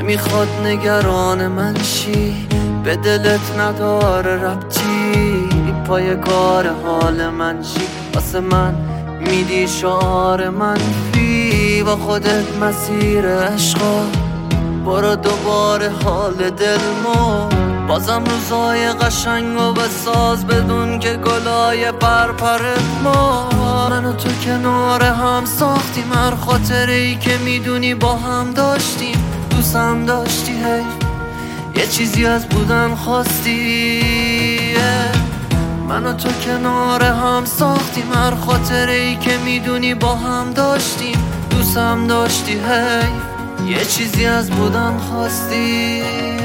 نمیخواد نگران من شی، به دلت نداره ربطی، پایه‌کار حال من شی، واسه من میدی شعار منفی، با خودت مسیر عشقا برو دوباره حال دل بازم روزای قشنگ و بساز بدون که گلای پرپرت من و تو کنار هم ساختیم هر خاطره ای که میدونی با هم داشتیم، دوستم داشتی هی یه چیزی از بودن خواستی. من و تو کنار هم ساختیم هر خاطره ای که میدونی با هم داشتیم، دوستم داشتی هی یه چیزی از بودن خواستی.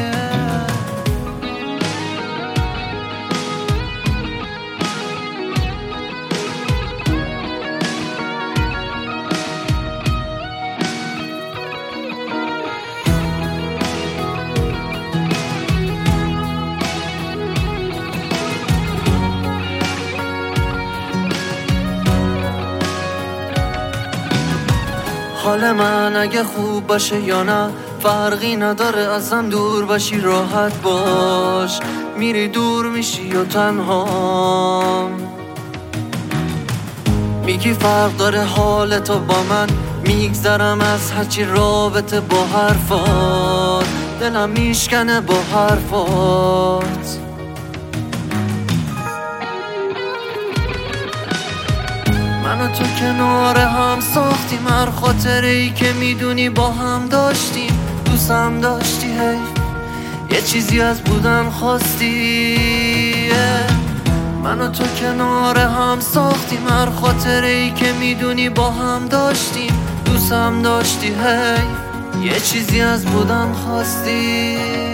حال من اگه خوب باشه یا نه فرقی نداره، ازم دور باشی راحت باش، میری دور میشی و تنها میگی فرق داره حال تو با من، میگذرم از هرچی رابطه با حرفات، دلم میشکنه با حرفات. من و تو کنار هم ساختیم هر خاطره ای که میدونی با هم داشتیم، دوستم داشتی هی یه چیزی از بودن خواستی. من و تو کنار هم ساختیم هر خاطره ای که میدونی با هم داشتیم، دوستم داشتی هی یه چیزی از بودن خواستی.